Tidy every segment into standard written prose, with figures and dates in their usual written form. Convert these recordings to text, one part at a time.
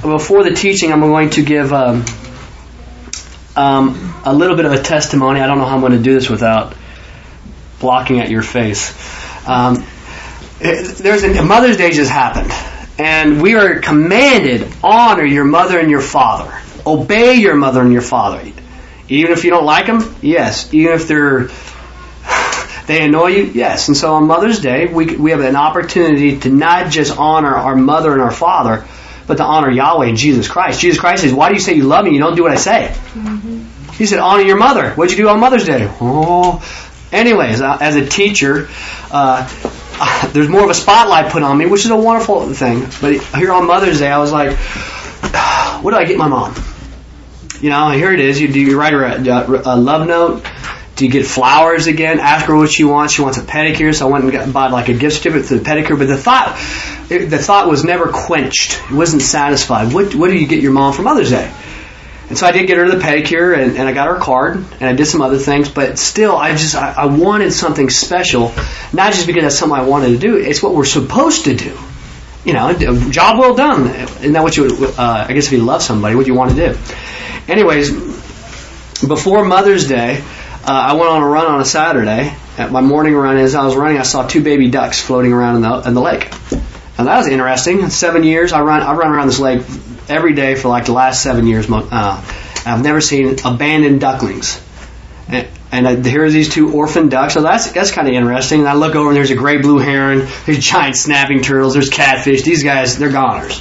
before the teaching, I'm going to give a little bit of a testimony. I don't know how I'm going to do this without blocking at your face. Mother's Day just happened, and we are commanded, honor your mother and your father. Obey your mother and your father. Even if you don't like them, yes. Even if they annoy you, yes. And so on Mother's Day, we have an opportunity to not just honor our mother and our father, but to honor Yahweh and Jesus Christ. Jesus Christ says, why do you say you love me? You don't do what I say. Mm-hmm. He said, honor your mother. What'd you do on Mother's Day? Oh. Anyways, as a teacher, there's more of a spotlight put on me, which is a wonderful thing. But here on Mother's Day, I was like, what do I get my mom? You know, here it is. You write her a love note. Do you get flowers again? Ask her what she wants. She wants a pedicure, so I went and bought like a gift certificate for the pedicure. But the thought was never quenched. It wasn't satisfied. What do you get your mom for Mother's Day? And so I did get her the pedicure, and I got her a card, and I did some other things. But still, I wanted something special, not just because that's something I wanted to do. It's what we're supposed to do. You know, job well done. Isn't that what you? I guess if you love somebody, what you want to do. Anyways, before Mother's Day, I went on a run on a Saturday. At my morning run, as I was running, I saw 2 baby ducks floating around in the lake, and that was interesting. In 7 years, I run around this lake every day for like the last 7 years. I've never seen abandoned ducklings, and here are these 2 orphan ducks. So that's kind of interesting. And I look over, and there's a gray blue heron, there's giant snapping turtles, there's catfish. These guys, they're goners.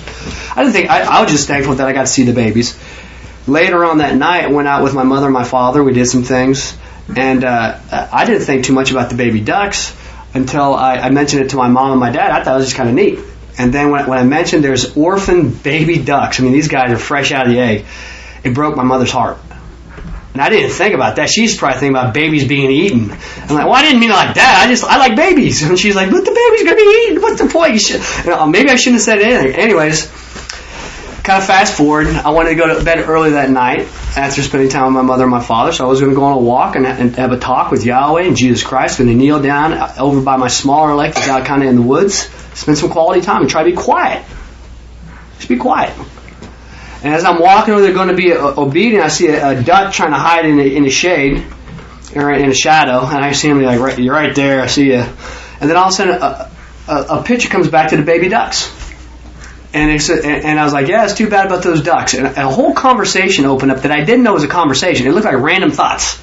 I was just thankful that I got to see the babies. Later on that night, I went out with my mother and my father. We did some things. And I didn't think too much about the baby ducks until I mentioned it to my mom and my dad. I thought it was just kind of neat. And then when I mentioned there's orphan baby ducks, I mean, these guys are fresh out of the egg, it broke my mother's heart. And I didn't think about that. She's probably thinking about babies being eaten. I'm like, well, I didn't mean it like that. I like babies. And she's like, but the baby's going to be eaten. What's the point? Maybe I shouldn't have said anything. Anyways, kind of fast forward, I wanted to go to bed early that night after spending time with my mother and my father, so I was going to go on a walk and have a talk with Yahweh and Jesus Christ. Going to kneel down over by my smaller lake that's out kind of in the woods, spend some quality time and try to be quiet. Just be quiet. And as I'm walking over there going to be obedient, I see a duck trying to hide in the shade, or in a shadow, and I see him like, you're right there, I see you. And then all of a sudden a picture comes back to the baby ducks. And I was like, yeah, it's too bad about those ducks. And a whole conversation opened up that I didn't know was a conversation. It looked like random thoughts.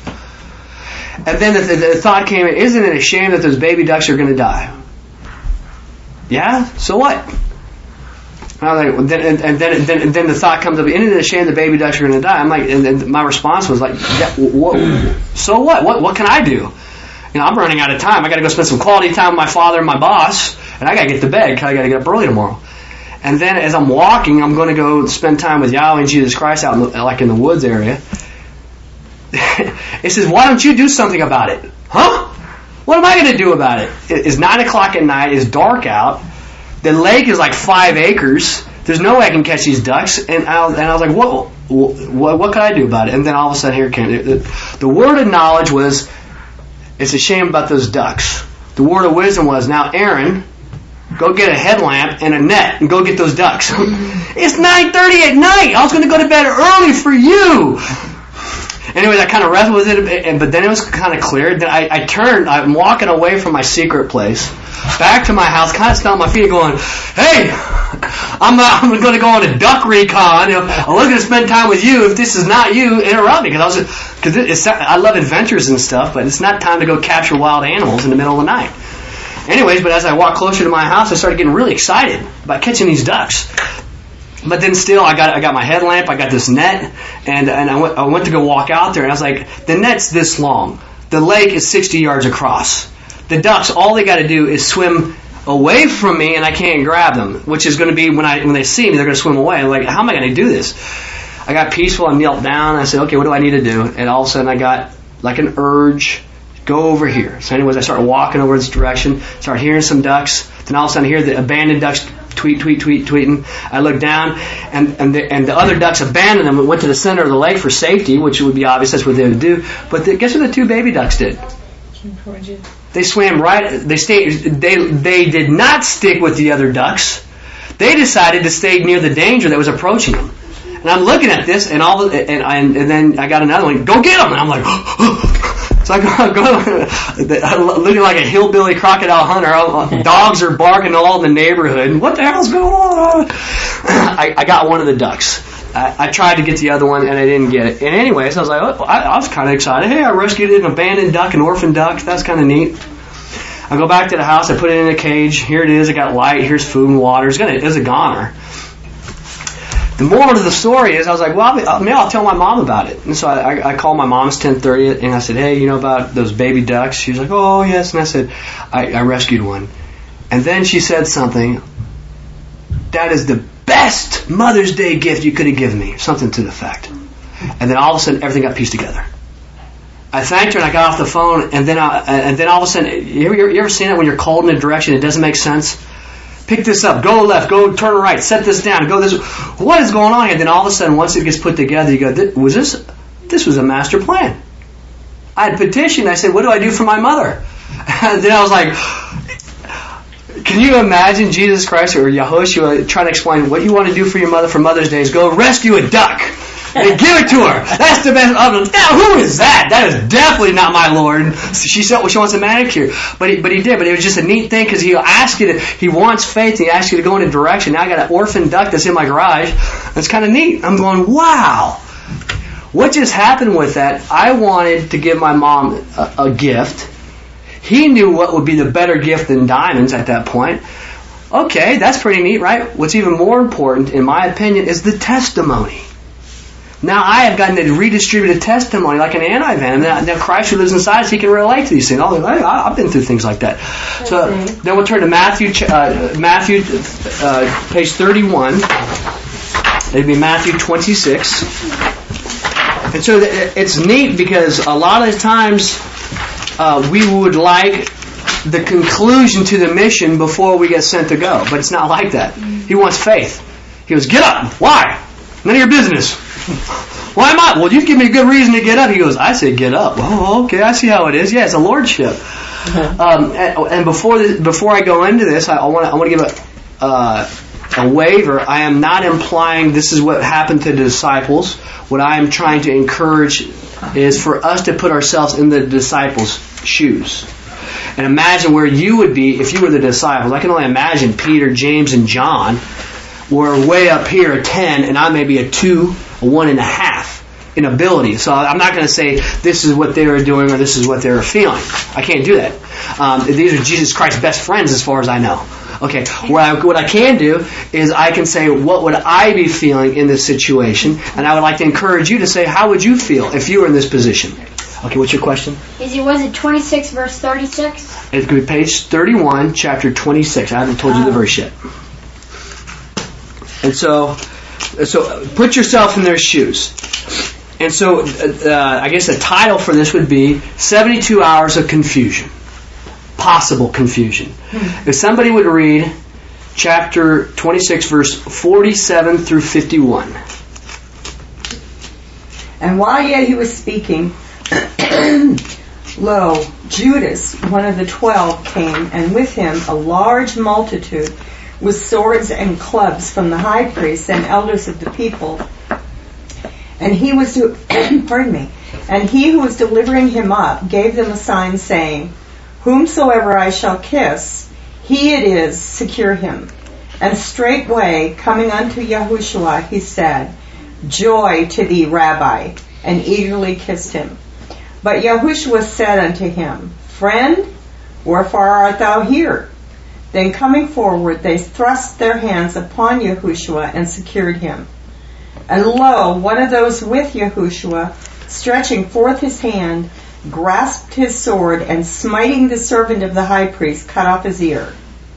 And then the thought came, isn't it a shame that those baby ducks are going to die? Yeah? So what? And I was like, and then the thought comes up, isn't it a shame the baby ducks are going to die? I'm like, and my response was like, yeah, so what? What can I do? You know, I'm running out of time. I got to go spend some quality time with my father and my boss, and I got to get to bed because I got to get up early tomorrow. And then as I'm walking, I'm going to go spend time with Yahweh and Jesus Christ out in the woods area. It says, why don't you do something about it? Huh? What am I going to do about it? It's 9 o'clock at night. It's dark out. The lake is like 5 acres. There's no way I can catch these ducks. And I was like, what can I do about it? And then all of a sudden here came the word of knowledge was, it's a shame about those ducks. The word of wisdom was, now Aaron, go get a headlamp and a net and go get those ducks. It's 9:30 at night. I was going to go to bed early for you. Anyways, I kind of wrestled with it, but then it was kind of clear. Then I turned. I'm walking away from my secret place, back to my house, kind of stomping my feet and going, hey, I'm going to go on a duck recon. You know, I'm looking to spend time with you. If this is not you, interrupt me. Because I love adventures and stuff, but it's not time to go capture wild animals in the middle of the night. Anyways, but as I walked closer to my house, I started getting really excited about catching these ducks. But then still, I got my headlamp, I got this net, and I went to go walk out there, and I was like, the net's this long. The lake is 60 yards across. The ducks, all they got to do is swim away from me, and I can't grab them, which is going to be when they see me, they're going to swim away. I'm like, how am I going to do this? I got peaceful, I knelt down, and I said, okay, what do I need to do? And all of a sudden, I got like an urge, go over here. So anyways, I started walking over this direction, started hearing some ducks. Then all of a sudden I hear the abandoned ducks tweeting. I look down, and the other ducks abandoned them and went to the center of the lake for safety, which would be obvious. That's what they would do. But guess what the 2 baby ducks did? They swam right. They stayed. They did not stick with the other ducks. They decided to stay near the danger that was approaching them. And I'm looking at this, and then I got another one. Go get them! And I'm like, so I go looking like a hillbilly crocodile hunter. Dogs are barking all in the neighborhood. And what the hell's going on? I got one of the ducks. I tried to get the other one, and I didn't get it. And anyways, I was like, I was kind of excited. Hey, I rescued an abandoned duck, an orphan duck. That's kind of neat. I go back to the house. I put it in a cage. Here it is. I got light. Here's food and water. It's a goner. The moral of the story is, I was like, well, maybe I'll tell my mom about it. And so I called my mom. It's 10:30, and I said, hey, you know about those baby ducks? She was like, oh, yes. And I said, I rescued one. And then she said something, that is the best Mother's Day gift you could have given me. Something to the effect. And then all of a sudden, everything got pieced together. I thanked her, and I got off the phone, and then all of a sudden, you ever seen it when you're called in a direction it doesn't make sense? Pick this up, go left, go turn right, set this down, go this way. What is going on here? And then all of a sudden, once it gets put together, you go, this was a master plan. I had petitioned, I said, what do I do for my mother? And then I was like, can you imagine Jesus Christ or Yahushua trying to explain what you want to do for your mother for Mother's Day is go rescue a duck. And give it to her. That's the best. Now, who is that? That is definitely not my Lord. She said, well, she wants a manicure. But he did. But it was just a neat thing because he asked you to, he wants faith and he asks you to go in a direction. Now I got an orphan duck that's in my garage. That's kind of neat. I'm going, wow. What just happened with that? I wanted to give my mom a gift. He knew what would be the better gift than diamonds at that point. Okay, that's pretty neat, right? What's even more important, in my opinion, is the testimony. Now I have gotten to redistribute a testimony like an anti-venom. Now Christ who lives inside us, he can relate to these things. I've been through things like that. So then we'll turn to Matthew, page 31. It'd be Matthew 26. And so it's neat because a lot of the times we would like the conclusion to the mission before we get sent to go. But it's not like that. He wants faith. He goes, get up. Why? None of your business. Why am I? Well, you give me a good reason to get up. He goes, I say get up. Oh, okay, I see how it is. Yeah, it's a lordship. And before I go into this, I want to give a waiver. I am not implying this is what happened to the disciples. What I am trying to encourage is for us to put ourselves in the disciples' shoes. And imagine where you would be if you were the disciples. I can only imagine Peter, James, and John were way up here at 10, and I may be a 2, a 1.5 in ability. So I'm not going to say this is what they were doing or this is what they were feeling. I can't do that. These are Jesus Christ's best friends as far as I know. Okay, what I can do is I can say, what would I be feeling in this situation? And I would like to encourage you to say, how would you feel if you were in this position? Okay, what's your question? Was it 26 verse 36? It's going to be page 31, chapter 26. I haven't told you the verse yet. And so put yourself in their shoes. And so I guess the title for this would be 72 Hours of Confusion. Possible confusion. If somebody would read chapter 26, verse 47 through 51. And while yet he was speaking, lo, Judas, one of the 12, came, and with him a large multitude with swords and clubs from the high priests and elders of the people. And he was and he who was delivering him up gave them a sign, saying, Whomsoever I shall kiss, he it is, secure him. And straightway, coming unto Yahushua, he said, Joy to thee, Rabbi, and eagerly kissed him. But Yahushua said unto him, Friend, wherefore art thou here? Then coming forward, they thrust their hands upon Yahushua and secured him. And lo, one of those with Yahushua, stretching forth his hand, grasped his sword, and smiting the servant of the high priest, cut off his ear.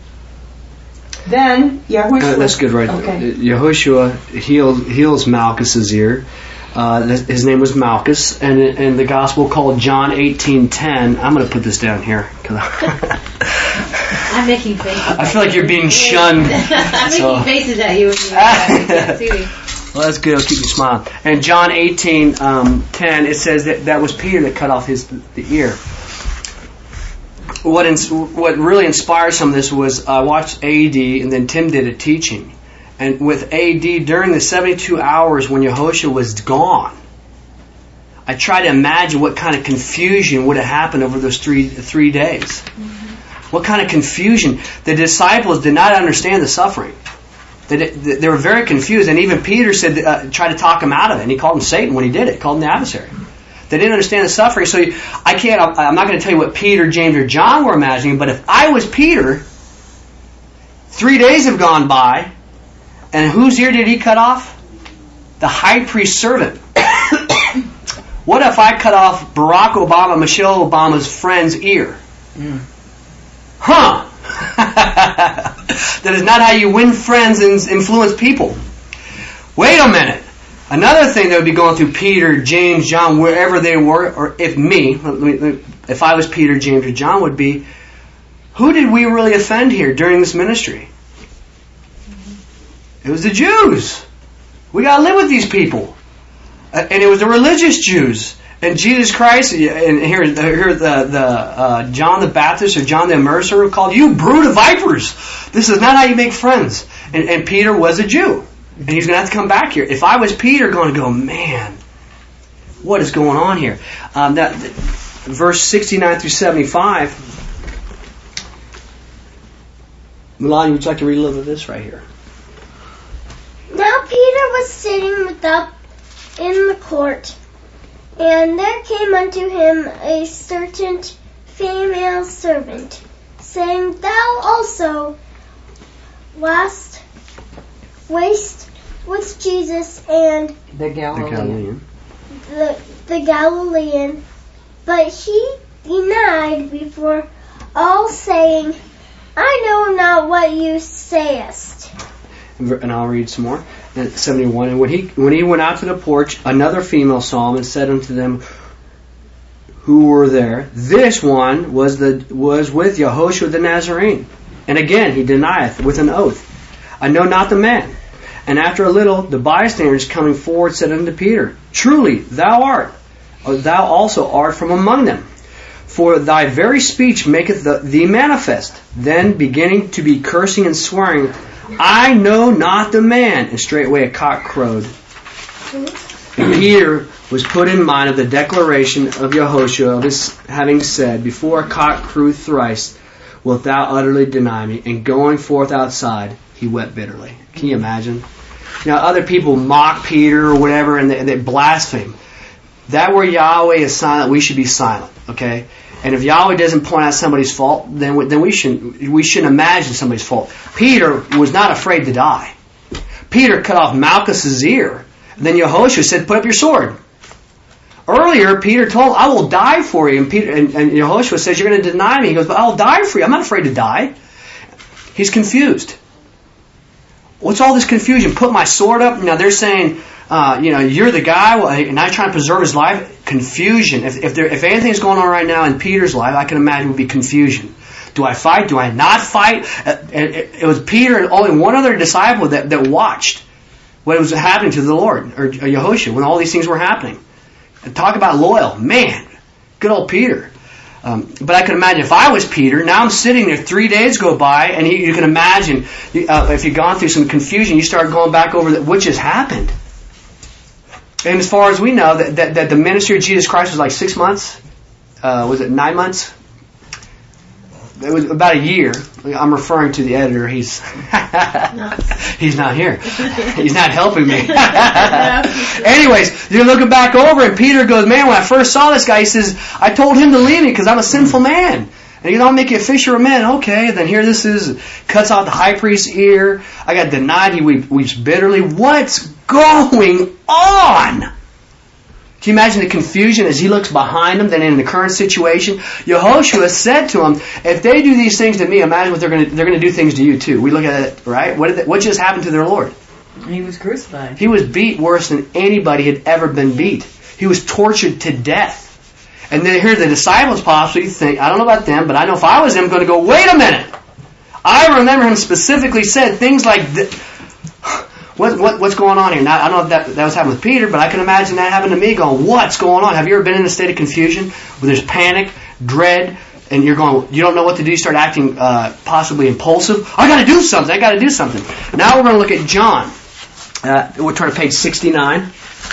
Then Yahushua... that's good, right? Okay. Yahushua heals Malchus's ear. His name was Malchus, and in the gospel called John 18:10. I'm going to put this down here. I'm making faces. I feel like you're being shunned. I'm making faces at you. Well, that's good. It'll keep you smiling. And John 18:10, it says that was Peter that cut off the ear. what really inspired some of this was I watched AD, and then Tim did a teaching. And with AD, during the 72 hours when Yehoshua was gone, I tried to imagine what kind of confusion would have happened over those three days. Mm-hmm. What kind of confusion. The disciples did not understand the suffering. They were very confused, and even Peter said, tried to talk him out of it, and he called him Satan when he did it. He called him the adversary. They didn't understand the suffering, so I'm not going to tell you what Peter, James, or John were imagining, but if I was Peter, 3 days have gone by, and whose ear did he cut off? The high priest's servant. What if I cut off Barack Obama, Michelle Obama's friend's ear? Mm. Huh! That is not how you win friends and influence people. Wait a minute. Another thing that would be going through Peter, James, John, wherever they were, or if I was Peter, James, or John, would be, who did we really offend here during this ministry? It was the Jews. We got to live with these people. And it was the religious Jews. And Jesus Christ, and here John the Baptist or John the Immerser called, you brood of vipers. This is not how you make friends. And Peter was a Jew. And he's going to have to come back here. If I was Peter, going to go, man, what is going on here? Verse 69 through 75. Melania, would you like to read a little of this right here? Now Peter was sitting without in the court, and there came unto him a certain female servant, saying, Thou also wast with Jesus and the Galilean. The Galilean. But he denied before all, saying, I know not what you sayest. And I'll read some more. 71. And when he went out to the porch, another female saw him and said unto them who were there, This one was with Yehoshua the Nazarene. And again he denieth with an oath, I know not the man. And after a little, the bystanders coming forward said unto Peter, Truly thou also art from among them. For thy very speech maketh thee manifest. Then beginning to be cursing and swearing, I know not the man. And straightway a cock crowed. And Peter was put in mind of the declaration of Yehoshua, of his having said, Before a cock crew thrice, wilt thou utterly deny me. And going forth outside, he wept bitterly. Can you imagine? Now, other people mock Peter or whatever, and they blaspheme. That where Yahweh is silent, we should be silent. Okay? And if Yahweh doesn't point out somebody's fault, then we shouldn't imagine somebody's fault. Peter was not afraid to die. Peter cut off Malchus's ear. And then Yehoshua said, Put up your sword. Earlier, Peter told, I will die for you. And Yehoshua says, You're going to deny me. He goes, But I will die for you. I'm not afraid to die. He's confused. What's all this confusion? Put my sword up? Now they're saying, you're the guy, and I'm trying to preserve his life. Confusion. If anything's going on right now in Peter's life, I can imagine it would be confusion. Do I fight? Do I not fight? It was Peter and only one other disciple that watched what was happening to the Lord, or Yehoshua, when all these things were happening. And talk about loyal. Man, good old Peter. But I can imagine if I was Peter, now I'm sitting there, 3 days go by, and you can imagine, if you've gone through some confusion, you start going back over what just happened. And as far as we know, that the ministry of Jesus Christ was like 6 months. Was it 9 months? It was about a year. I'm referring to the editor. He's not here. He's not helping me. Anyways, you're looking back over, and Peter goes, Man, when I first saw this guy, he says, I told him to leave me because I'm a sinful man. And I'll make you a fisher of men. Okay, then here this is. Cuts off the high priest's ear. I got denied. He weeps bitterly. What's going on? Can you imagine the confusion as he looks behind him? Then in the current situation, Yehoshua said to him, "If they do these things to me, imagine what they're going to do things to you too." We look at it, right? What just happened to their Lord? He was crucified. He was beat worse than anybody had ever been beat. He was tortured to death. And then here the disciples possibly think, I don't know about them, but I know if I was them, I'm going to go, wait a minute. I remember him specifically said things like, what's going on here? Now, I don't know if that was happening with Peter, but I can imagine that happened to me going, what's going on? Have you ever been in a state of confusion where there's panic, dread, and you're going, you don't know what to do, you start acting possibly impulsive. I got to do something. Now we're going to look at John. We'll turn to page 69.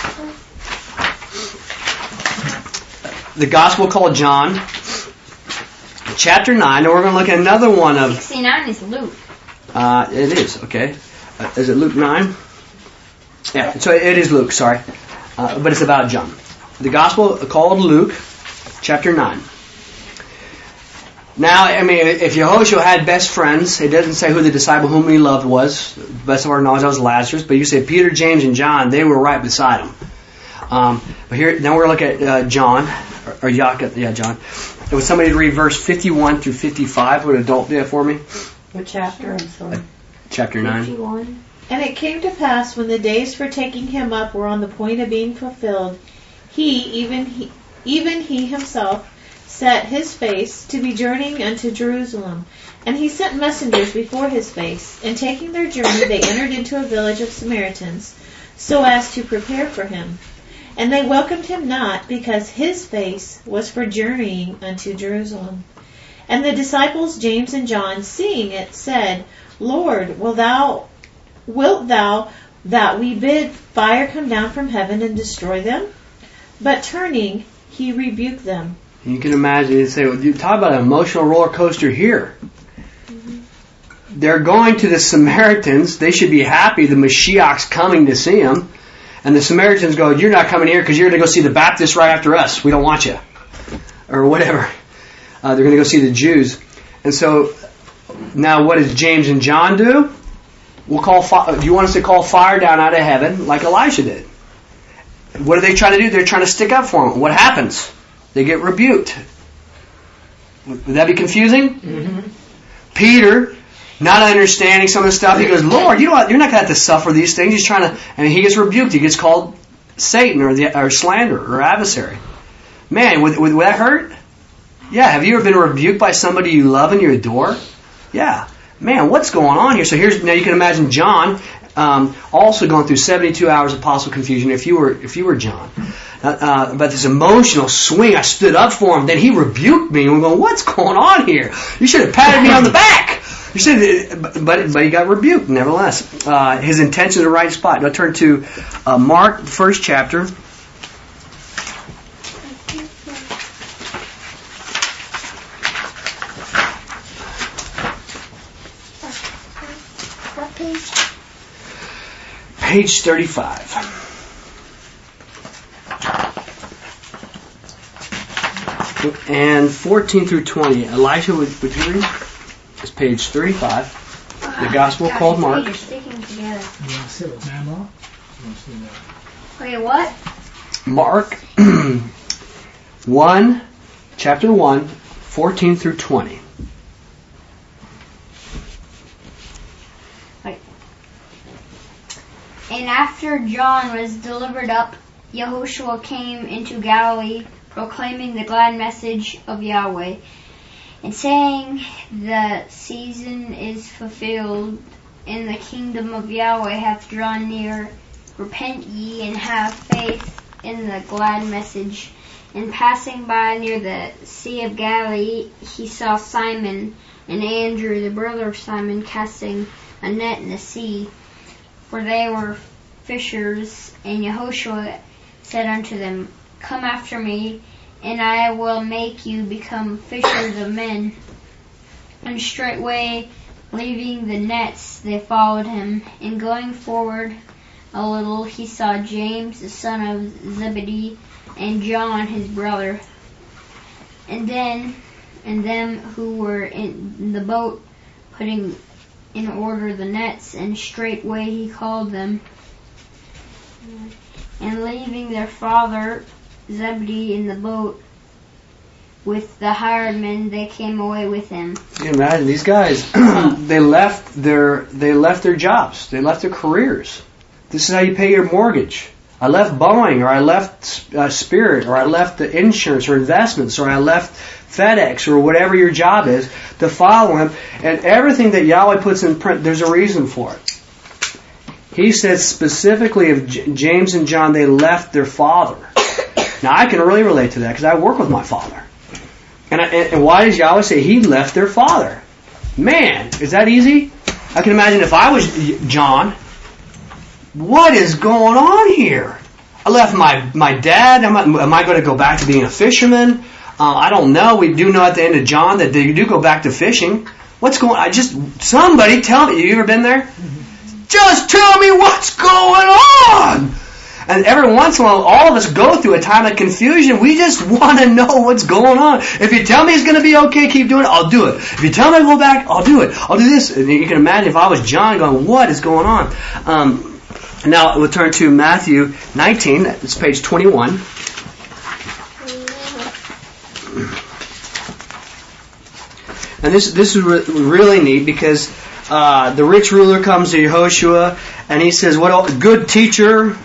The Gospel called John, chapter 9, and we're going to look at another one of... 69 is Luke. It is, okay. Is it Luke 9? Yeah, so it is Luke, sorry. But it's about John. The Gospel called Luke, chapter 9. Now, I mean, if Yehoshua had best friends, it doesn't say who the disciple whom he loved was. Best of our knowledge, that was Lazarus. But you say Peter, James, and John, they were right beside him. But here, now we're going to look at John, or Yaakov, yeah, John. Would somebody read verse 51 through 55? Would an adult do that for me? What chapter? I'm sorry. Chapter 9. 51. And it came to pass, when the days for taking him up were on the point of being fulfilled, even he himself, set his face to be journeying unto Jerusalem. And he sent messengers before his face, and taking their journey, they entered into a village of Samaritans, so as to prepare for him. And they welcomed him not, because his face was for journeying unto Jerusalem. And the disciples James and John, seeing it, said, Lord, wilt thou that we bid fire come down from heaven and destroy them? But turning, he rebuked them. You can imagine, you say, well, you talk about an emotional roller coaster here. Mm-hmm. They're going to the Samaritans. They should be happy the Mashiach's coming to see them. And the Samaritans go, you're not coming here because you're going to go see the Baptists right after us. We don't want you. Or whatever. They're going to go see the Jews. And so, now what does James and John do? We'll do you want us to call fire down out of heaven like Elijah did? What are they trying to do? They're trying to stick up for him. What happens? They get rebuked. Would that be confusing? Mm-hmm. Peter, not understanding some of the stuff, he goes, Lord, you're not going to have to suffer these things. He's trying to, and he gets rebuked. He gets called Satan or slanderer or adversary. Man, would that hurt? Yeah. Have you ever been rebuked by somebody you love and you adore? Yeah. Man, what's going on here? So now you can imagine John also going through 72 hours of possible confusion if you were John. But this emotional swing, I stood up for him, then he rebuked me, and we're going, what's going on here? You should have patted me on the back. You should, but he got rebuked nevertheless. His intention in the right spot. Now turn to Mark, the first chapter. What page? Page 35. And 14 through 20. Elisha, would you read? It's page 35. The Gospel called Mark. You're sticking together. You want to sit with Grandma? Okay, what? Mark 1, chapter 1, 14 through 20. And after John was delivered up, Yehoshua came into Galilee, proclaiming the glad message of Yahweh, and saying, the season is fulfilled, and the kingdom of Yahweh hath drawn near. Repent ye, and have faith in the glad message. And passing by near the Sea of Galilee, he saw Simon and Andrew, the brother of Simon, casting a net in the sea, for they were fishers. And Yehoshua said unto them, Come after me, and I will make you become fishers of men. And straightway, leaving the nets, they followed him. And going forward a little, he saw James, the son of Zebedee, and John, his brother, and them who were in the boat, putting in order the nets. And straightway he called them. And leaving their father Zebedee in the boat with the hired men, they came away with him. You can imagine these guys. they left their jobs. They left their careers. This is how you pay your mortgage. I left Boeing, or I left Spirit, or I left the insurance or investments, or I left FedEx, or whatever your job is, to follow him. And everything that Yahweh puts in print, there's a reason for it. He says specifically of James and John, they left their father. Now, I can really relate to that because I work with my father. And why does Yahweh say he left their father? Man, is that easy? I can imagine if I was John, what is going on here? I left my dad. Am I going to go back to being a fisherman? I don't know. We do know at the end of John that they do go back to fishing. What's going on? Somebody tell me. Have you ever been there? Just tell me what's going on. And every once in a while, all of us go through a time of confusion. We just want to know what's going on. If you tell me it's going to be okay, keep doing it, I'll do it. If you tell me to go back, I'll do it. I'll do this. And you can imagine if I was John going, what is going on? Now we'll turn to Matthew 19. It's page 21. And this is really neat because the rich ruler comes to Yehoshua and he says, "What good teacher?"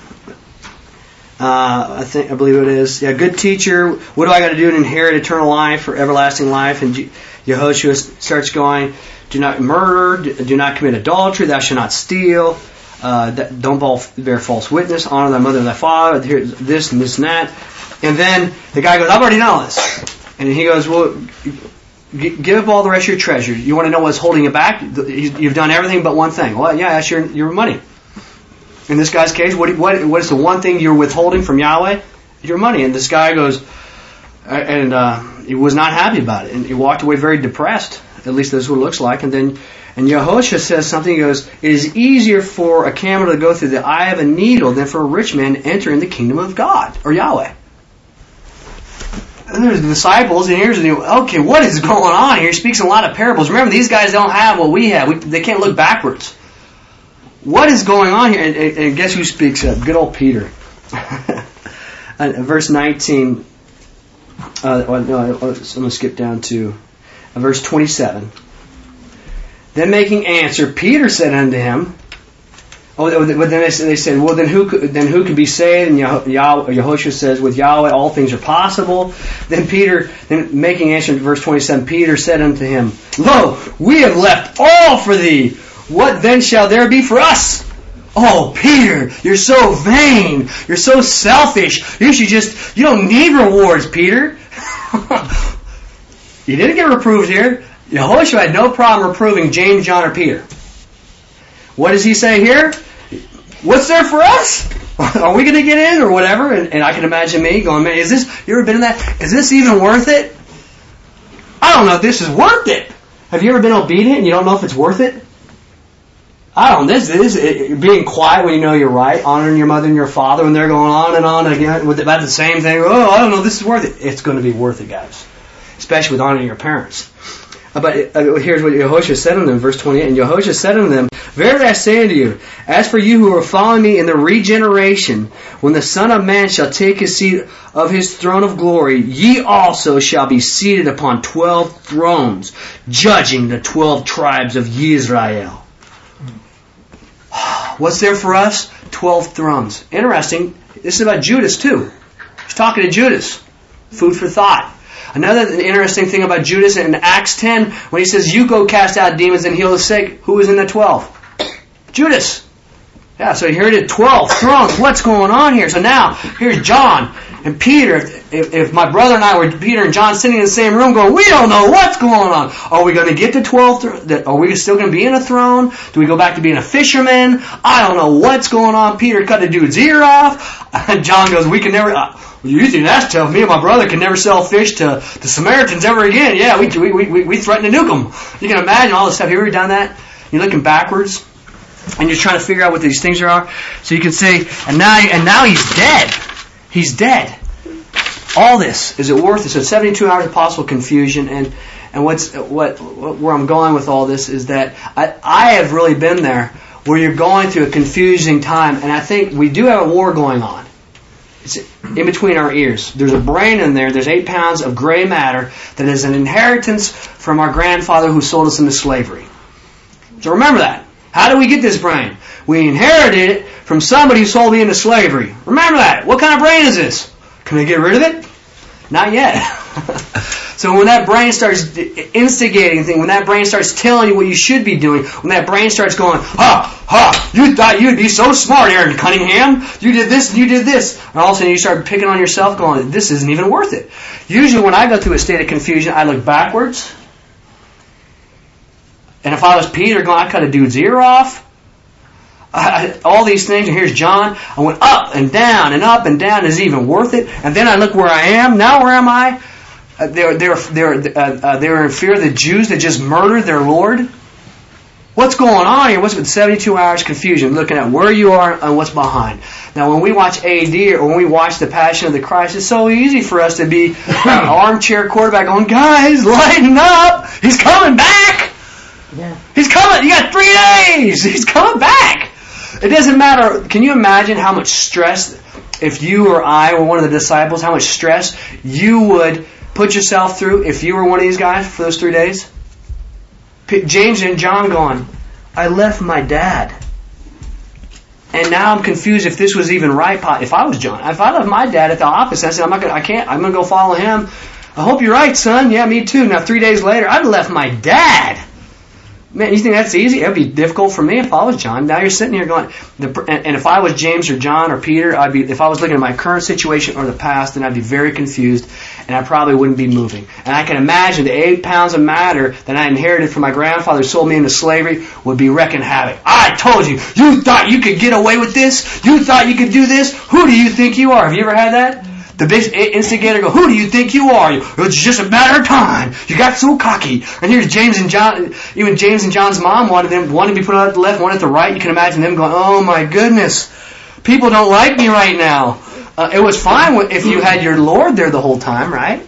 I believe it is. Yeah, good teacher. What do I got to do to inherit eternal life or everlasting life? And Yehoshua starts going, "Do not murder. Do not commit adultery. Thou shalt not steal. Don't bear false witness. Honor thy mother and thy father." This and this and that. And then the guy goes, "I've already done all this." And he goes, "Well, give up all the rest of your treasure. You want to know what's holding you back? You've done everything but one thing." "Well, yeah, that's your money." In this guy's case, what is the one thing you're withholding from Yahweh? Your money. And this guy goes, and he was not happy about it. And he walked away very depressed. At least that's what it looks like. And Yehoshua says something. He goes, "It is easier for a camel to go through the eye of a needle than for a rich man to enter in the kingdom of God," or Yahweh. And there's the disciples, and here's okay, what is going on here? He speaks in a lot of parables. Remember, these guys don't have what we have. They can't look backwards. What is going on here? And guess who speaks up? Good old Peter. Verse 19. I'm going to skip down to verse 27. Then making answer, Peter said unto him, but then they said, "Well, then who could be saved?" And Yehoshua says, "With Yahweh all things are possible." Then making answer, verse 27, Peter said unto him, "Lo, we have left all for thee. What then shall there be for us?" Oh, Peter, you're so vain. You're so selfish. You don't need rewards, Peter. You didn't get reproved here. Yehoshua had no problem reproving James, John, or Peter. What does he say here? What's there for us? Are we going to get in or whatever? And I can imagine me going, "Man, you ever been in that? Is this even worth it? I don't know if this is worth it." Have you ever been obedient and you don't know if it's worth it? I don't know. This is being quiet when you know you're right, honoring your mother and your father, and they're going on and on again about the same thing. "Oh, I don't know, this is worth it." It's going to be worth it, guys. Especially with honoring your parents. But here's what Yehoshua said unto them, verse 28. And Yehoshua said unto them, "Verily I say unto you, as for you who are following me in the regeneration, when the Son of Man shall take his seat of his throne of glory, ye also shall be seated upon 12 thrones, judging the 12 tribes of Yisrael." What's there for us? 12 thrones. Interesting. This is about Judas too. He's talking to Judas. Food for thought. Another interesting thing about Judas in Acts 10, when he says, "You go cast out demons and heal the sick," who was in the 12? Judas. Yeah, so here it is, 12 thrones. What's going on here? So now, here's John and Peter. If my brother and I were Peter and John sitting in the same room going, "We don't know what's going on. Are we going to get to 12? Are we still going to be in a throne? Do we go back to being a fisherman? I don't know what's going on." Peter cut the dude's ear off. And John goes, "We can never... you think that's tough. Me and my brother can never sell fish to the Samaritans ever again. Yeah, we threaten to nuke them." You can imagine all this stuff. Have you ever done that? You're looking backwards, and you're trying to figure out what these things are. So you can say, and now he's dead. He's dead. All this, is it worth it? So 72 hours of possible confusion, and where I'm going with all this is that I have really been there, where you're going through a confusing time, and I think we do have a war going on. It's in between our ears. There's a brain in there. There's 8 pounds of gray matter that is an inheritance from our grandfather who sold us into slavery. So remember that. How do we get this brain? We inherited it from somebody who sold me into slavery. Remember that. What kind of brain is this? Can I get rid of it? Not yet. So when that brain starts instigating things, when that brain starts telling you what you should be doing, when that brain starts going, you thought you'd be so smart, Aaron Cunningham. You did this and you did this. And all of a sudden you start picking on yourself going, this isn't even worth it. Usually when I go through a state of confusion, I look backwards. And if I was Peter going, I cut a dude's ear off. All these things, and here's John. I went up and down and up and down. Is it even worth it? And then I look where I am. Now where am I? They're in fear of the Jews that just murdered their Lord. What's going on here? What's with 72 hours confusion? Looking at where you are and what's behind. Now, when we watch AD or when we watch The Passion of the Christ, it's so easy for us to be an armchair quarterback going, guys, lighten up. He's coming back. Yeah. He's coming. You got 3 days. He's coming back. It doesn't matter. Can you imagine how much stress, if you or I were one of the disciples, how much stress you would put yourself through if you were one of these guys for those 3 days? James and John going, I left my dad. And now I'm confused if this was even right. If I was John, if I left my dad at the office, I said, I'm going to go follow him. I hope you're right, son. Yeah, me too. Now 3 days later, I'd left my dad. Man, you think that's easy? It would be difficult for me if I was John. Now you're sitting here going, and if I was James or John or Peter, if I was looking at my current situation or the past, then I'd be very confused, and I probably wouldn't be moving. And I can imagine the 8 pounds of matter that I inherited from my grandfather who sold me into slavery would be wrecking havoc. I told you, you thought you could get away with this? You thought you could do this? Who do you think you are? Have you ever had that? The big instigator go, who do you think you are? It's just a matter of time. You got so cocky. And here's James and John. Even James and John's mom wanted to be put on at the left, one at the right. You can imagine them going, oh my goodness. People don't like me right now. It was fine if you had your Lord there the whole time, right?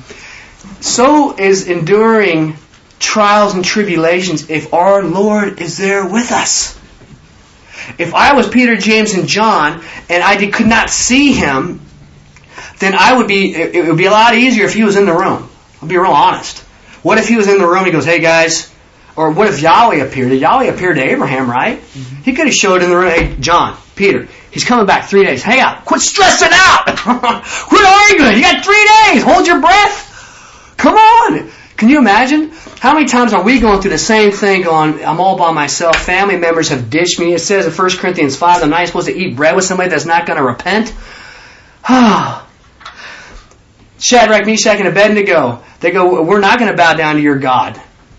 So is enduring trials and tribulations if our Lord is there with us. If I was Peter, James, and John, and I could not see Him, then it would be a lot easier if He was in the room. I'll be real honest. What if He was in the room, He goes, hey guys, or what if Yahweh appeared? Yahweh appeared to Abraham, right? Mm-hmm. He could have showed in the room, hey, John, Peter, He's coming back 3 days. Hang out. Quit stressing out. Quit arguing. You got 3 days. Hold your breath. Come on. Can you imagine? How many times are we going through the same thing going, I'm all by myself. Family members have ditched me. It says in 1 Corinthians 5, I'm not supposed to eat bread with somebody that's not going to repent. Shadrach, Meshach, and Abednego, they go, we're not going to bow down to your God.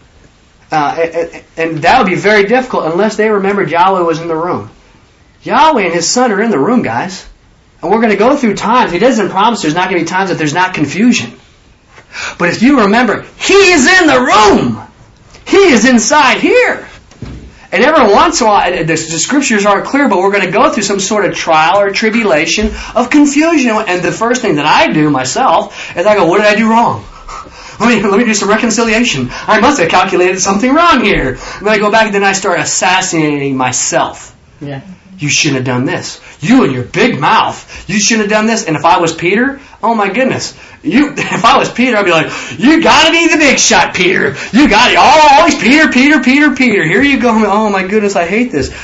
And that would be very difficult unless they remembered Yahweh was in the room. Yahweh and His Son are in the room, guys. And we're going to go through times. He doesn't promise there's not going to be times that there's not confusion. But if you remember, He is in the room. He is inside here. And every once in a while, the scriptures aren't clear, but we're going to go through some sort of trial or tribulation of confusion. And the first thing that I do myself is I go, what did I do wrong? Let me do some reconciliation. I must have calculated something wrong here. And then I go back and then I start assassinating myself. Yeah. You shouldn't have done this. You and your big mouth. You shouldn't have done this. And if I was Peter, oh my goodness. If I was Peter, I'd be like, you gotta be the big shot, Peter. You got it. Always Peter. Here you go. Oh my goodness, I hate this.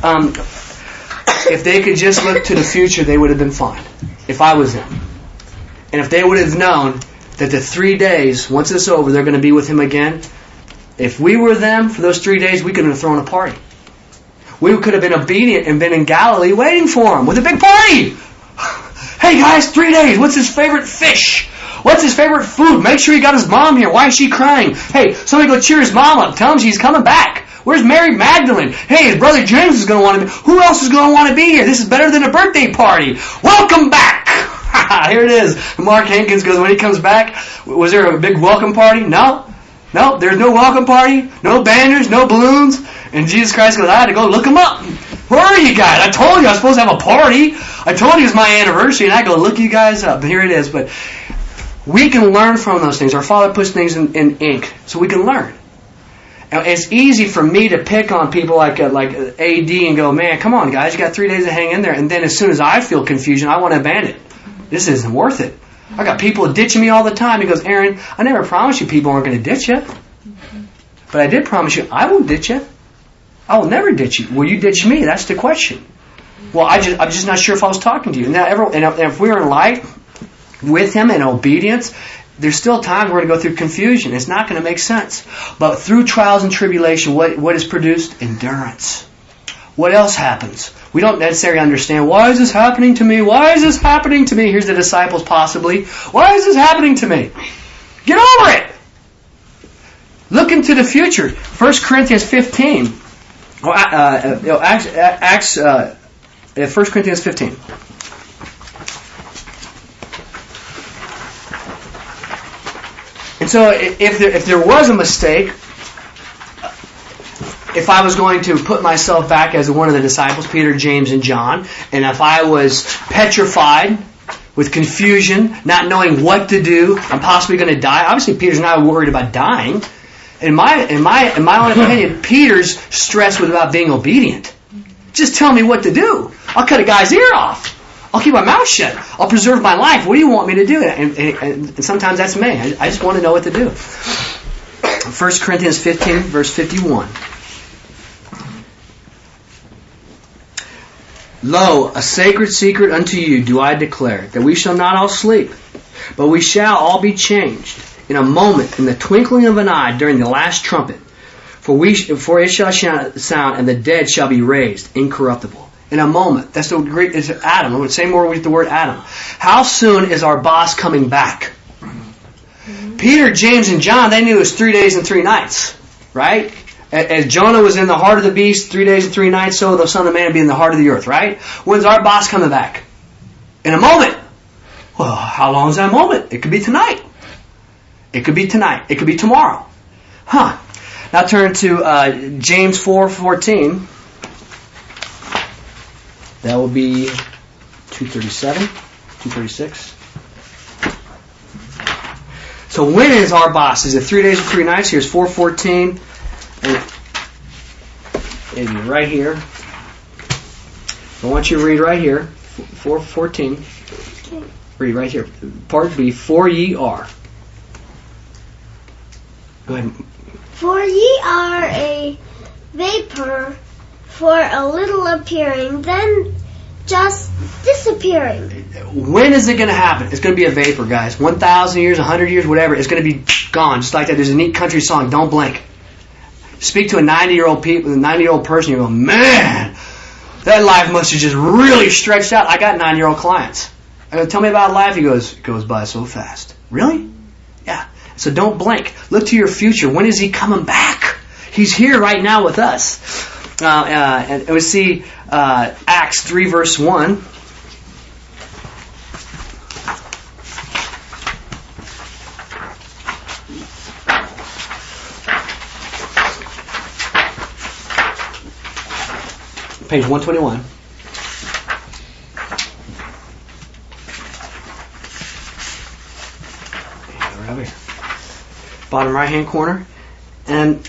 If they could just look to the future, they would have been fine. If I was them. And if they would have known that the 3 days, once it's over, they're going to be with Him again. If we were them for those 3 days, we could have thrown a party. We could have been obedient and been in Galilee waiting for Him with a big party. Hey guys, 3 days. What's his favorite fish? What's his favorite food? Make sure he got his mom here. Why is she crying? Hey, somebody go cheer his mom up. Tell him she's coming back. Where's Mary Magdalene? Hey, his brother James is going to want to be. Who else is going to want to be here? This is better than a birthday party. Welcome back. Here it is. Mark Hankins goes, when he comes back, was there a big welcome party? No, there's no welcome party. No banners, no balloons. And Jesus Christ goes, I had to go look him up. Where are you guys? I told you I was supposed to have a party. I told you it was my anniversary, and I go look you guys up. And here it is. But we can learn from those things. Our Father puts things in ink, so we can learn. And it's easy for me to pick on people like AD and go, man, come on, guys, you got 3 days to hang in there. And then as soon as I feel confusion, I want to abandon it. This isn't worth it. I got people ditching me all the time. He goes, Aaron, I never promised you people weren't going to ditch you. But I did promise you I won't ditch you. I will never ditch you. Will you ditch me? That's the question. Well, I'm just not sure if I was talking to you. Now, and if we were in light, with Him in obedience, there's still times we're going to go through confusion. It's not going to make sense. But through trials and tribulation, what is produced? Endurance. What else happens? We don't necessarily understand, why is this happening to me? Why is this happening to me? Here's the disciples possibly. Why is this happening to me? Get over it. Look into the future. 1 Corinthians 15. 1 Corinthians 15. And so if there was a mistake, if I was going to put myself back as one of the disciples, Peter, James, and John, and if I was petrified with confusion, not knowing what to do, I'm possibly going to die. Obviously, Peter's not worried about dying. In my own opinion, Peter's stress was about being obedient. Just tell me what to do. I'll cut a guy's ear off. I'll keep my mouth shut. I'll preserve my life. What do you want me to do? And sometimes that's me. I just want to know what to do. 1 Corinthians 15, verse 51. Lo, a sacred secret unto you do I declare, that we shall not all sleep, but we shall all be changed in a moment, in the twinkling of an eye, during the last trumpet. For it shall sound, and the dead shall be raised, incorruptible. In a moment. That's the Greek. It's Adam. I would say more with the word Adam. How soon is our boss coming back? Peter, James, and John, they knew it was 3 days and 3 nights. Right? As Jonah was in the heart of the beast 3 days and 3 nights, so the Son of Man will be in the heart of the earth. Right? When's our boss coming back? In a moment. Well, how long is that moment? It could be tonight. It could be tonight. It could be tomorrow. Now turn to James 4:14. That will be 237, 236. So when is our boss? Is it 3 days and 3 nights? Here's 4:14. And right here. I want you to read right here. 4:14. Read right here. Part B. For ye are. Go ahead. For ye are a vapor, for a little appearing, then just disappearing. When is it going to happen? It's going to be a vapor, guys. 1,000 years, 100 years, whatever. It's going to be gone. Just like that. There's a neat country song, Don't Blink. Speak to a 90-year-old person, you go, man, that life must have just really stretched out. I got 9-year-old clients. I go, tell me about life. He goes, it goes by so fast. Really? Yeah. So don't blink. Look to your future. When is He coming back? He's here right now with us. And we see Acts 3 verse 1. Page 121. Right over here. Bottom right hand corner. And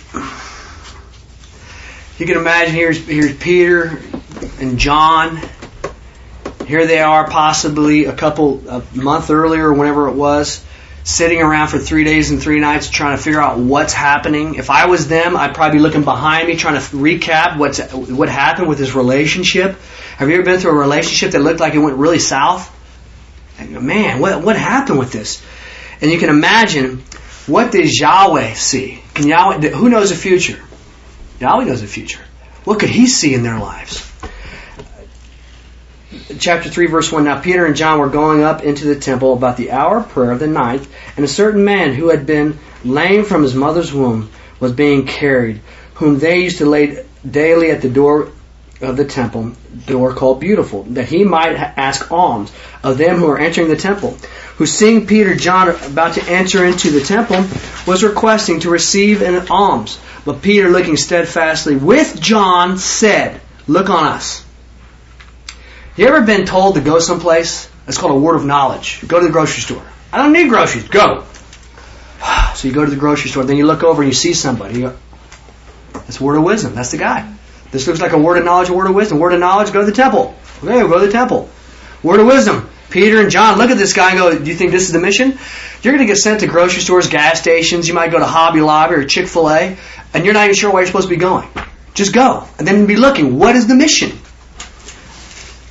you can imagine here's Peter and John. Here they are, possibly a month earlier or whenever it was, sitting around for 3 days and 3 nights trying to figure out what's happening. If I was them, I'd probably be looking behind me trying to recap what happened with this relationship. Have you ever been through a relationship that looked like it went really south? And man, what happened with this? And you can imagine, what does Yahweh see? Who knows the future? Yahweh knows the future. What could He see in their lives? Chapter 3, verse 1. Now Peter and John were going up into the temple about the hour of prayer of the ninth, and a certain man who had been lame from his mother's womb was being carried, whom they used to lay daily at the door of the temple, door called Beautiful, that he might ask alms of them who were entering the temple, who seeing Peter and John about to enter into the temple, was requesting to receive an alms. But Peter, looking steadfastly with John, said, look on us. You ever been told to go someplace? It's called a word of knowledge. Go to the grocery store. I don't need groceries. Go. So you go to the grocery store. Then you look over and you see somebody. You go, that's a word of wisdom. That's the guy. This looks like a word of knowledge, a word of wisdom. Word of knowledge, go to the temple. Okay, we'll go to the temple. Word of wisdom. Peter and John look at this guy and go, do you think this is the mission? You're going to get sent to grocery stores, gas stations. You might go to Hobby Lobby or Chick-fil-A. And you're not even sure where you're supposed to be going. Just go. And then be looking. What is the mission?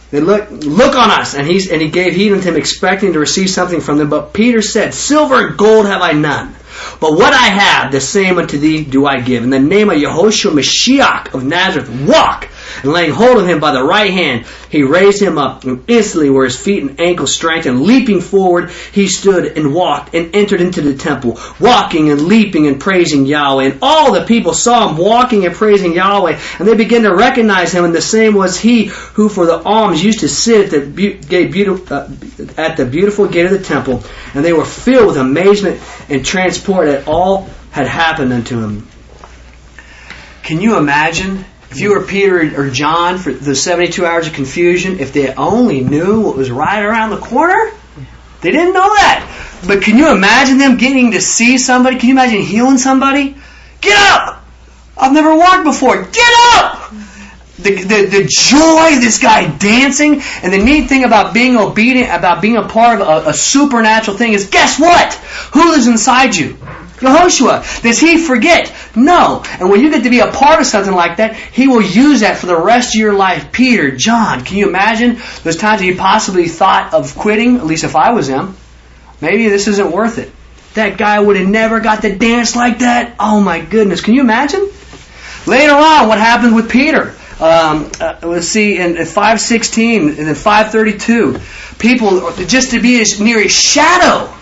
They look on us. And he gave heed unto him, expecting to receive something from them. But Peter said, silver and gold have I none. But what I have, the same unto thee do I give. In the name of Yehoshua Mashiach of Nazareth, walk. And laying hold of him by the right hand, he raised him up, and instantly were his feet and ankles strengthened. Leaping forward, he stood and walked and entered into the temple, walking and leaping and praising Yahweh. And all the people saw him walking and praising Yahweh, and they began to recognize him, and the same was he who for the alms used to sit at the beautiful gate of the temple. And they were filled with amazement and transport at all had happened unto him. Can you imagine? If you were Peter or John for the 72 hours of confusion, if they only knew what was right around the corner, they didn't know that. But can you imagine them getting to see somebody? Can you imagine healing somebody? Get up! I've never walked before. Get up! The joy of this guy dancing, and the neat thing about being obedient, about being a part of a supernatural thing is, guess what? Who lives inside you? Yehoshua. Does he forget? No. And when you get to be a part of something like that, he will use that for the rest of your life. Peter, John, can you imagine those times he possibly thought of quitting? At least if I was him. Maybe this isn't worth it. That guy would have never got to dance like that. Oh my goodness. Can you imagine? Later on, what happened with Peter? Let's see, in 5:16 and then 5:32, people, just to be as near his shadow.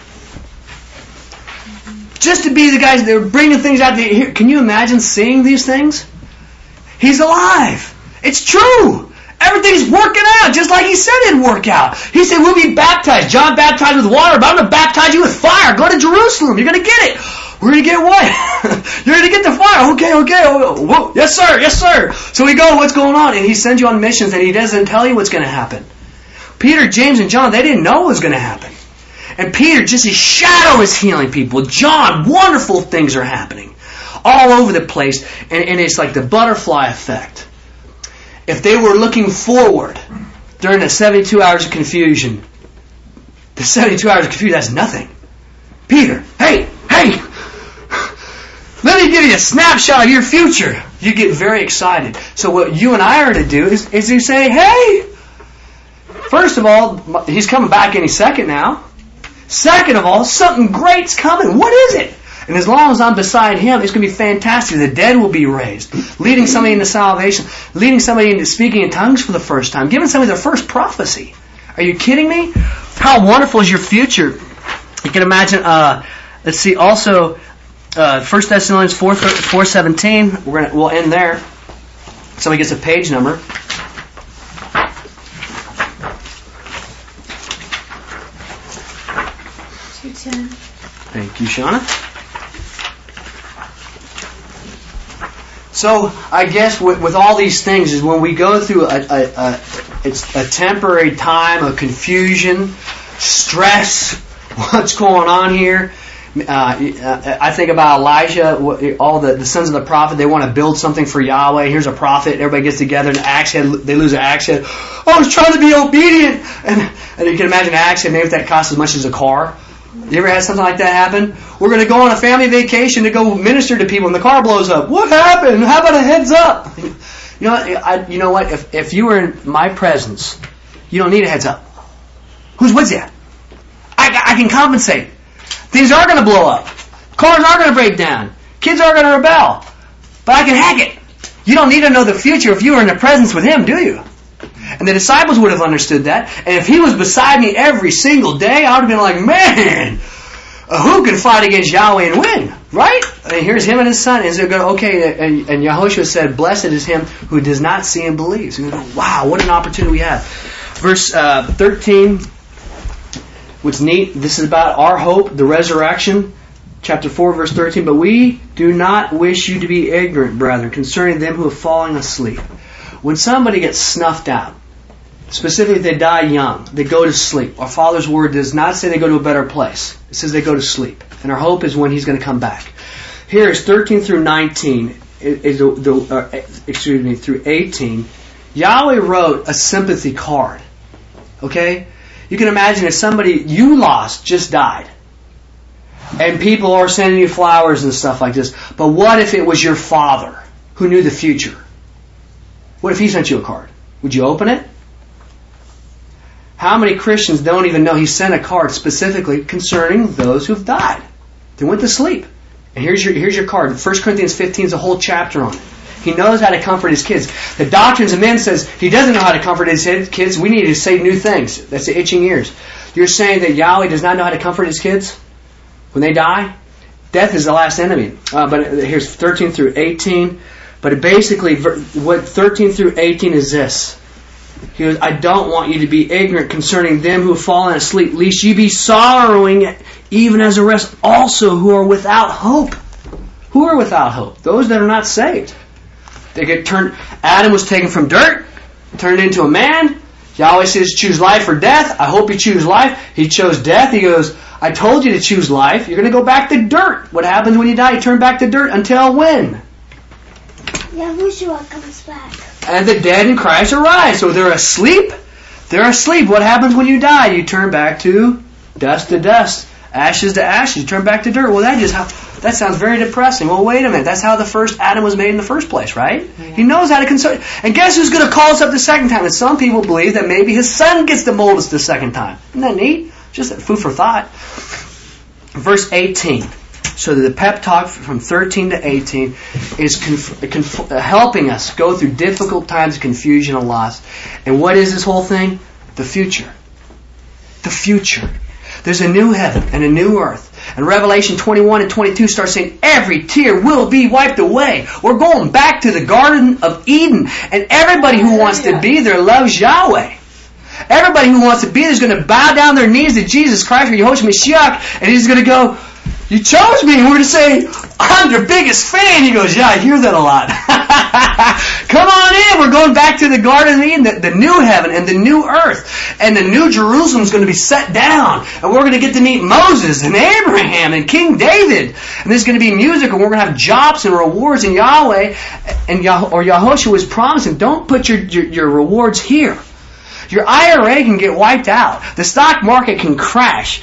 Just to be the guys that are bringing things out. Can you imagine seeing these things? He's alive. It's true. Everything's working out just like he said it'd work out. He said, we'll be baptized. John baptized with water, but I'm going to baptize you with fire. Go to Jerusalem. You're going to get it. We're going to get what? You're going to get the fire. Okay. Whoa. Yes, sir. So we go, what's going on? And he sends you on missions and he doesn't tell you what's going to happen. Peter, James, and John, they didn't know what was going to happen. And Peter, just his shadow is healing people. John, wonderful things are happening all over the place. And it's like the butterfly effect. If they were looking forward during the 72 hours of confusion, the 72 hours of confusion, that's nothing. Peter, hey, let me give you a snapshot of your future. You get very excited. So what you and I are to do is to say, hey, first of all, he's coming back any second now. Second of all, something great's coming. What is it? And as long as I'm beside him, it's going to be fantastic. The dead will be raised. Leading somebody into salvation. Leading somebody into speaking in tongues for the first time. Giving somebody their first prophecy. Are you kidding me? How wonderful is your future? You can imagine, let's see, also, 1 Thessalonians 4:17. We'll end there. Somebody gets a page number. 2:10. Thank you, Shauna. So I guess with all these things is when we go through it's a temporary time of confusion, stress, what's going on here. I think about Elijah, all the sons of the prophet, they want to build something for Yahweh. Here's a prophet, everybody gets together, and they lose an axe head. I was trying to be obedient. And you can imagine an axe head, maybe if that costs as much as a car. You ever had something like that happen? We're going to go on a family vacation to go minister to people and the car blows up. What happened? How about a heads up? You know what? If you were in my presence, you don't need a heads up. Who's with you? I can compensate. Things are going to blow up. Cars are going to break down. Kids are going to rebel. But I can hack it. You don't need to know the future if you were in the presence with him, do you? And the disciples would have understood that. And if he was beside me every single day, I would have been like, man, who can fight against Yahweh and win? Right? And here's him and his son. And they're going, okay. And Yehoshua said, blessed is him who does not see and believes. And they go, wow, what an opportunity we have. Verse 13. What's neat, this is about our hope, the resurrection. Chapter 4, verse 13. But we do not wish you to be ignorant, brethren, concerning them who have fallen asleep. When somebody gets snuffed out, specifically they die young, they go to sleep. Our Father's Word does not say they go to a better place. It says they go to sleep. And our hope is when He's going to come back. Here is 13 through 19, through 18. Yahweh wrote a sympathy card. Okay? You can imagine if somebody you lost just died. And people are sending you flowers and stuff like this. But what if it was your father who knew the future? What if he sent you a card? Would you open it? How many Christians don't even know He sent a card specifically concerning those who've died? They went to sleep. And here's your card. 1 Corinthians 15 is a whole chapter on it. He knows how to comfort His kids. The Doctrines of Men says He doesn't know how to comfort His kids. We need to say new things. That's the itching ears. You're saying that Yahweh does not know how to comfort His kids when they die? Death is the last enemy. But here's 13 through 18. But it basically, what 13 through 18 is this. He goes, I don't want you to be ignorant concerning them who have fallen asleep, lest ye be sorrowing, even as the rest also who are without hope. Who are without hope? Those that are not saved. They get turned. Adam was taken from dirt, turned into a man. Yahweh says, choose life or death. I hope you choose life. He chose death. He goes, I told you to choose life. You're going to go back to dirt. What happens when you die? You turn back to dirt until when? Yahushua comes back. And the dead in Christ arise. So they're asleep. They're asleep. What happens when you die? You turn back to dust, ashes to ashes. You turn back to dirt. Well, that sounds very depressing. Well, wait a minute. That's how the first Adam was made in the first place, right? Yeah. He knows how to console. And guess who's going to call us up the second time? And some people believe that maybe His Son gets to mold us the second time. Isn't that neat? Just food for thought. Verse 18. So the pep talk from 13 to 18 is helping us go through difficult times of confusion and loss. And what is this whole thing? The future. The future. There's a new heaven and a new earth. And Revelation 21 and 22 starts saying every tear will be wiped away. We're going back to the Garden of Eden. And everybody who wants to be there loves Yahweh. Everybody who wants to be there is going to bow down their knees to Jesus Christ or Yehoshua Mashiach, and He's going to go, you chose me. And we're going to say, I'm your biggest fan. He goes, yeah, I hear that a lot. Come on in. We're going back to the Garden of Eden, the new heaven and the new earth. And the new Jerusalem is going to be set down. And we're going to get to meet Moses and Abraham and King David. And there's going to be music, and we're going to have jobs and rewards in Yahweh. And Yahushua was promising, don't put your rewards here. Your IRA can get wiped out. The stock market can crash.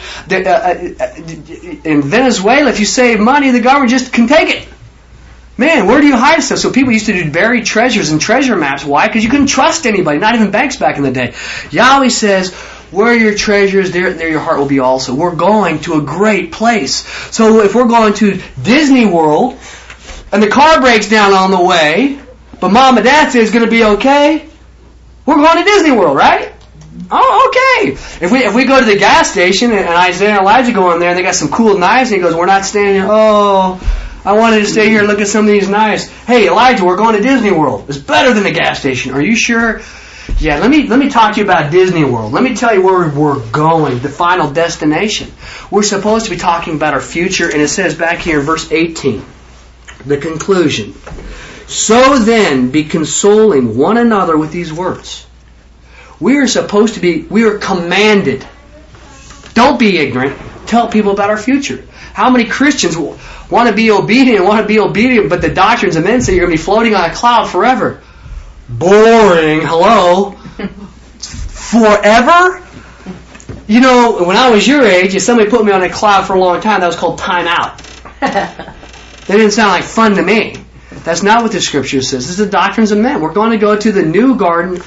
In Venezuela, if you save money, the government just can take it. Man, where do you hide stuff? So people used to do buried treasures and treasure maps. Why? Because you couldn't trust anybody, not even banks back in the day. Yahweh says, where are your treasures, there your heart will be also. We're going to a great place. So if we're going to Disney World, and the car breaks down on the way, but Mom and Dad say it's going to be okay, we're going to Disney World, right? Oh, okay. If we go to the gas station and Isaiah and Elijah go in there and they got some cool knives and he goes, we're not staying here. Oh, I wanted to stay here and look at some of these knives. Hey, Elijah, we're going to Disney World. It's better than the gas station. Are you sure? Yeah, let me talk to you about Disney World. Let me tell you where we're going, the final destination. We're supposed to be talking about our future, and it says back here in verse 18, the conclusion. So then, be consoling one another with these words. We are commanded. Don't be ignorant. Tell people about our future. How many Christians want to be obedient, but the doctrines of men say you're going to be floating on a cloud forever? Boring. Hello? Forever? You know, when I was your age, if somebody put me on a cloud for a long time, that was called time out. That didn't sound like fun to me. That's not what the Scripture says. This is the doctrines of men. We're going to go to the new garden,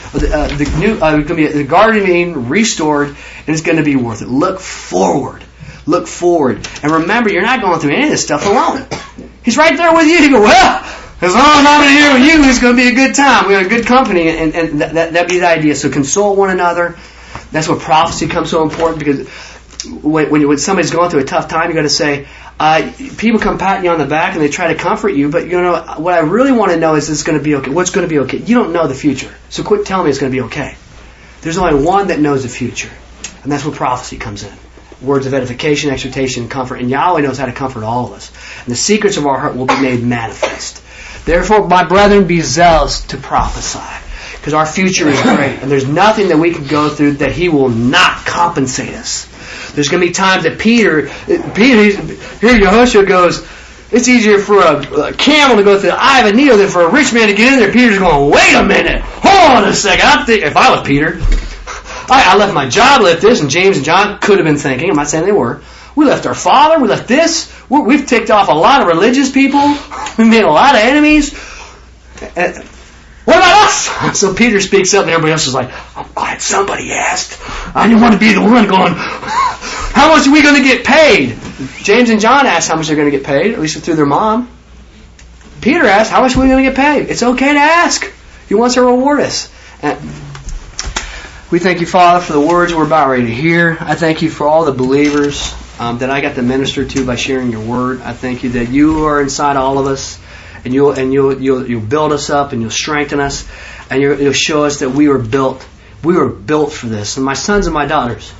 the Garden of Eden restored, and it's going to be worth it. Look forward. Look forward. And remember, you're not going through any of this stuff alone. He's right there with you. You go, well, as long as I'm here with you, it's going to be a good time. We have good company, and that'd be the idea. So console one another. That's where prophecy comes so important, because when somebody's going through a tough time, you got to say, people come patting you on the back and they try to comfort you, but you know what I really want to know is it's going to be okay. What's going to be okay? You don't know the future, so quit telling me it's going to be okay. There's only one that knows the future, and that's where prophecy comes in. Words of edification, exhortation, and comfort, and Yahweh knows how to comfort all of us. And the secrets of our heart will be made manifest. Therefore, my brethren, be zealous to prophesy, because our future is great, and there's nothing that we can go through that He will not compensate us. There's going to be times that Peter, here Yehoshua goes, it's easier for a camel to go through the eye of a needle than for a rich man to get in there. Peter's going, wait a minute, hold on a second. If I was Peter, I left my job, left this, and James and John could have been thinking, I'm not saying they were, we left our father, we left this, we've ticked off a lot of religious people, we made a lot of enemies. what about us? So Peter speaks up and everybody else is like, I'm glad somebody asked. I didn't want to be the one going, how much are we going to get paid? James and John asked how much they're going to get paid, at least through their mom. Peter asked, how much are we going to get paid? It's okay to ask. He wants to reward us. And we thank you, Father, for the words we're about ready to hear. I thank you for all the believers that I got to minister to by sharing your word. I thank you that you are inside all of us, and you'll build us up, and you'll strengthen us, and you'll show us that we were built for this. And my sons and my daughters,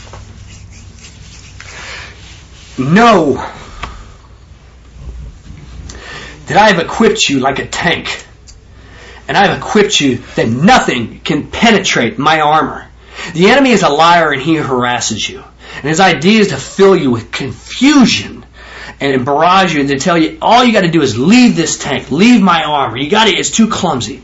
know that I have equipped you like a tank. And I have equipped you that nothing can penetrate my armor. The enemy is a liar and he harasses you. And his idea is to fill you with confusion and barrage you and to tell you all you got to do is leave this tank, leave my armor. It's too clumsy.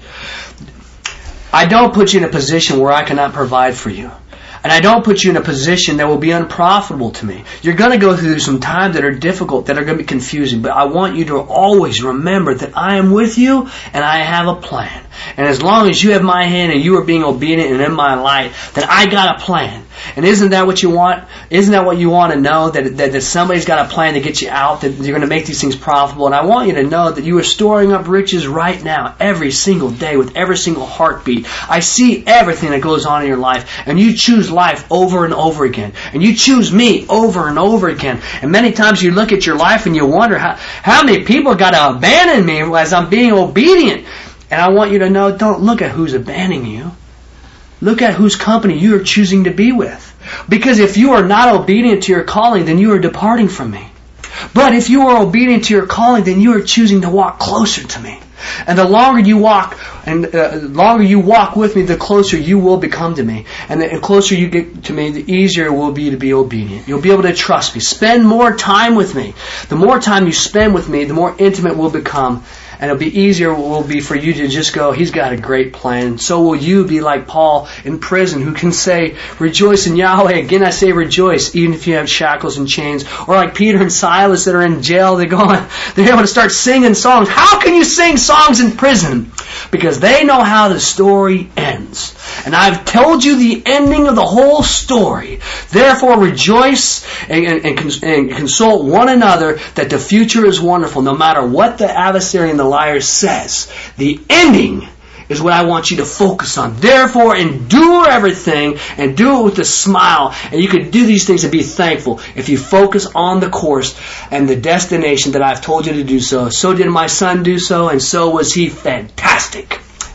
I don't put you in a position where I cannot provide for you. And I don't put you in a position that will be unprofitable to me. You're going to go through some times that are difficult, that are going to be confusing. But I want you to always remember that I am with you and I have a plan. And as long as you have my hand and you are being obedient and in my light, that I got a plan. And isn't that what you want? Isn't that what you want to know? That somebody's got a plan to get you out, that you're going to make these things profitable. And I want you to know that you are storing up riches right now, every single day, with every single heartbeat. I see everything that goes on in your life. And you choose life over and over again. And you choose me over and over again. And many times you look at your life and you wonder how many people got to abandon me as I'm being obedient. And I want you to know, don't look at who's abandoning you. Look at whose company you are choosing to be with. Because if you are not obedient to your calling, then you are departing from me. But if you are obedient to your calling, then you are choosing to walk closer to me. And the longer you walk, with me, the closer you will become to me. And the closer you get to me, the easier it will be to be obedient. You'll be able to trust me. Spend more time with me. The more time you spend with me, the more intimate we'll become. And it'll be easier it will be for you to just go, he's got a great plan. And so will you be like Paul in prison, who can say, rejoice in Yahweh. Again, I say rejoice, even if you have shackles and chains. Or like Peter and Silas that are in jail, they're able to start singing songs. How can you sing songs in prison? Because they know how the story ends. And I've told you the ending of the whole story. Therefore, rejoice and consult one another that the future is wonderful. No matter what the adversary and the liar says, the ending is what I want you to focus on. Therefore, endure everything and do it with a smile. And you can do these things and be thankful if you focus on the course and the destination that I've told you to do so. So did my son do so, and so was he fantastic.